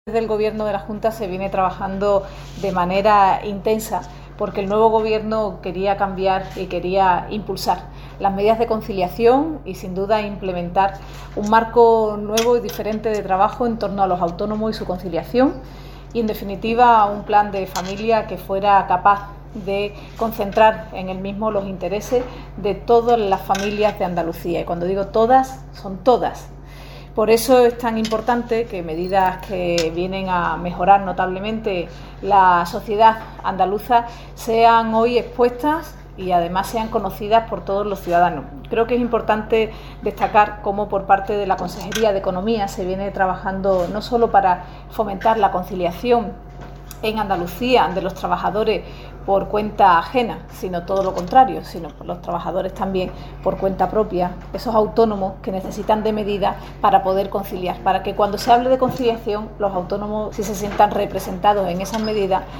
Desde el Gobierno de la Junta se viene trabajando de manera intensa porque el nuevo Gobierno quería cambiar y quería impulsar las medidas de conciliación y sin duda implementar un marco nuevo y diferente de trabajo en torno a los autónomos y su conciliación y en definitiva un plan de familia que fuera capaz de concentrar en el mismo los intereses de todas las familias de Andalucía. Y cuando digo todas, son todas. Por eso es tan importante que medidas que vienen a mejorar notablemente la sociedad andaluza sean hoy expuestas y además sean conocidas por todos los ciudadanos. Creo que es importante destacar cómo por parte de la Consejería de Economía se viene trabajando no solo para fomentar la conciliación en Andalucía de los trabajadores por cuenta ajena, sino todo lo contrario, sino por los trabajadores también por cuenta propia, esos autónomos que necesitan de medidas para poder conciliar, para que cuando se hable de conciliación los autónomos sí se sientan representados en esas medidas